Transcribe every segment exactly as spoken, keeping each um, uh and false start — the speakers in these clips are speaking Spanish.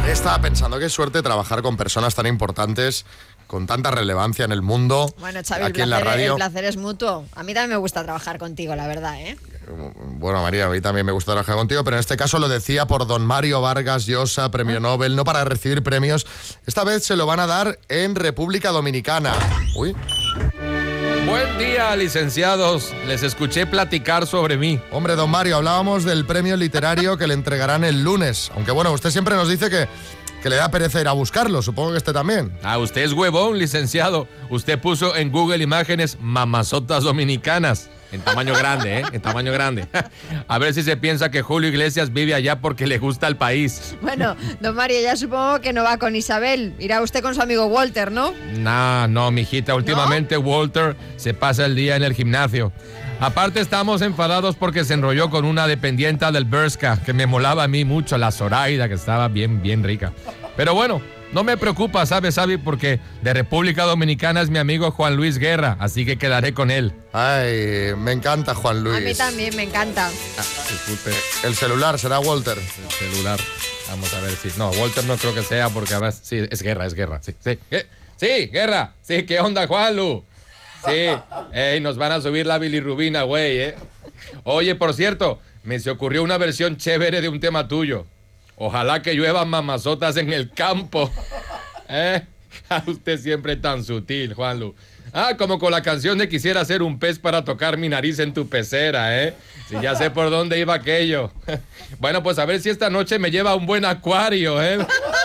Estaba pensando, qué suerte trabajar con personas tan importantes, con tanta relevancia en el mundo. Bueno, Xavi, aquí el en la placer, radio. el placer es mutuo. A mí también me gusta trabajar contigo, la verdad, ¿eh? Bueno, María, a mí también me gusta trabajar contigo, pero en este caso lo decía por don Mario Vargas Llosa, premio Nobel, no para recibir premios. Esta vez se lo van a dar en República Dominicana. Uy. Buen día, licenciados. Les escuché platicar sobre mí. Hombre, don Mario, hablábamos del premio literario que le entregarán el lunes. Aunque bueno, usted siempre nos dice que, que le da pereza ir a buscarlo. Supongo que este también. Ah, usted es huevón, licenciado. Usted puso en Google Imágenes mamazotas dominicanas. En tamaño grande, ¿eh? En tamaño grande. A ver si se piensa que Julio Iglesias vive allá porque le gusta el país. Bueno, don Mario, ya supongo que no va con Isabel. Irá usted con su amigo Walter, ¿no? Nah, no, mijita. Últimamente ¿No? Walter se pasa el día en el gimnasio. Aparte estamos enfadados porque se enrolló con una dependienta del Bershka, que me molaba a mí mucho, la Zoraida, que estaba bien, bien rica. Pero bueno, no me preocupa, ¿sabes, Xavi? Porque de República Dominicana es mi amigo Juan Luis Guerra, así que quedaré con él. Ay, me encanta Juan Luis. A mí también me encanta. Ah, disculpe. El celular será Walter. El celular. Vamos a ver si... No, Walter no creo que sea porque a ver... Sí, es Guerra, es Guerra. Sí, sí. ¿Qué? Sí, Guerra. Sí, ¿qué onda, Juanlu? Sí. Ey, nos van a subir la bilirrubina, güey, ¿eh? Oye, por cierto, me se ocurrió una versión chévere de un tema tuyo. Ojalá que lluevan mamazotas en el campo. ¿Eh? Usted siempre tan sutil, Juanlu. Ah, como con la canción de Quisiera ser un pez para tocar mi nariz en tu pecera, ¿eh? Si ya sé por dónde iba aquello. Bueno, pues a ver si esta noche me lleva a un buen acuario, ¿eh?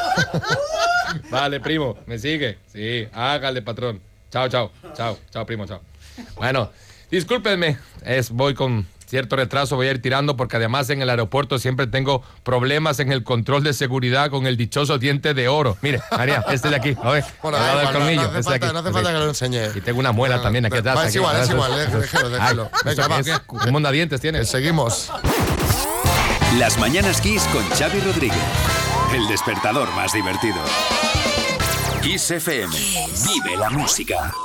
Vale, primo, ¿me sigue? Sí, hágale, patrón. Chao, chao, chao, chao, primo, chao. Bueno, discúlpenme, es, voy con cierto retraso, voy a ir tirando porque además en el aeropuerto siempre tengo problemas en el control de seguridad con el dichoso diente de oro. Mire, María, este de aquí, ¿lo ve? Bueno, al lado del colmillo, no hace este de falta, aquí. no hace falta que lo enseñe. Y tengo una muela no, también aquí atrás. Va, es aquí, igual, es eso, igual, eso. déjelo, déjelo. Ay, Venga, va, es, un mondadientes tiene. que seguimos. Las Mañanas Kiss con Xavi Rodríguez. El despertador más divertido. Kiss F M. Vive la música.